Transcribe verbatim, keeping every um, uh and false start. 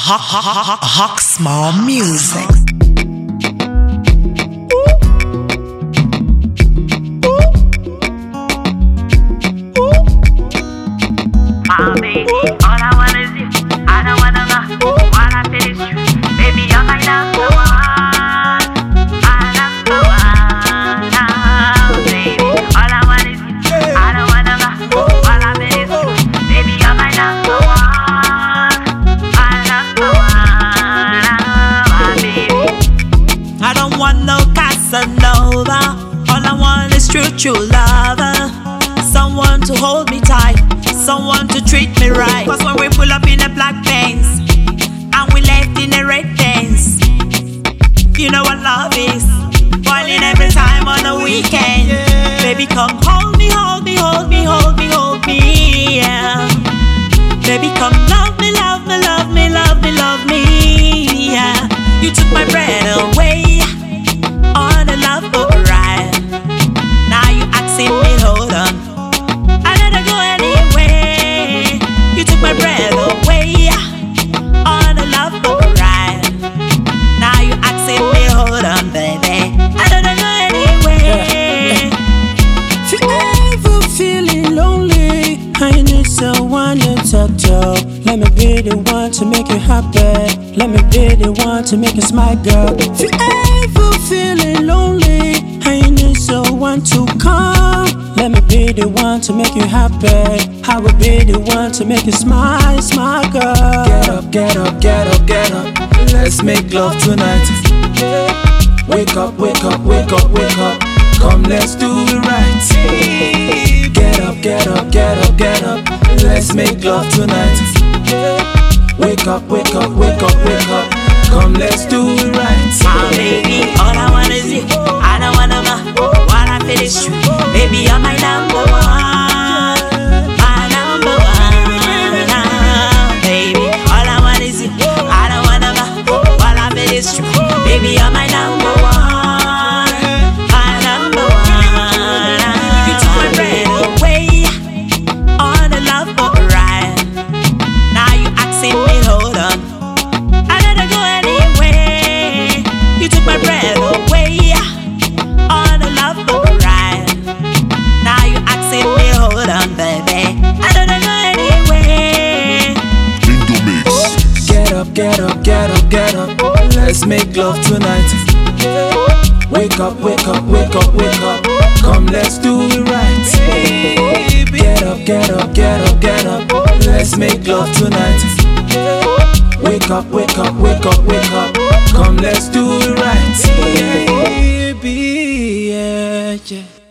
Small music. My baby, all I want is you. I don't wanna know what I feel is true. Baby, you're my number one. My number one. Oh, baby, all I want is you. I don't wanna know what I feel is true. Baby, you're my number one. My number one. Oh, my baby. I don't want no Casanova. All I want is true, true love. Someone to hold me tight, someone to treat me right. Cause when we pull up in the black Benz and we left in the red Benz, you know what love is. Falling every time on the weekend. Baby, come hold me, hold me, hold me, hold me, hold me, yeah. Baby, come love me, love me, love me, love me, love me, yeah. You took my breath away on a love boat ride. Now you asking me, hold on, my breath away on a love boat ride. Now you asking me, hold on, baby, I don't go anywhere. If you ever feeling lonely, I need someone to talk to. Let me be the one to make you happy. Let me be the one to make you smile, girl. If you ever feeling lonely, I need someone to come. Let me be the one to make you happy. I will be the one to make you smile, smile, girl. Get up, get up, get up, get up. Let's make love tonight. Wake up, wake up, wake up, wake up. Come, let's do it right. Get up, get up, get up, get up. Let's make love tonight. Wake up, wake up, wake up, wake up. Come, let's do it right. My baby, all I want is you. I don't wanna know what I feel is true. Baby, you're my number one. My number one. Oh, baby, all I want is you. I don't wanna know what I feel is true. Baby, you're my number one. My number one. You took my breath away on a love boat ride. Now you asking me, hold on, I gotta go anywhere. You took my breath away on a love boat ride. Now you asking me, hold on, baby, I don't go anywhere. Get up, get up, get up, get up. Let's make love tonight. Wake up, wake up, wake up, wake up. Come, let's do it right. Get up, get up, get up, get up. Let's make love tonight. Wake up, wake up, wake up, wake up. Come, let's do it right. Baby, yeah, yeah.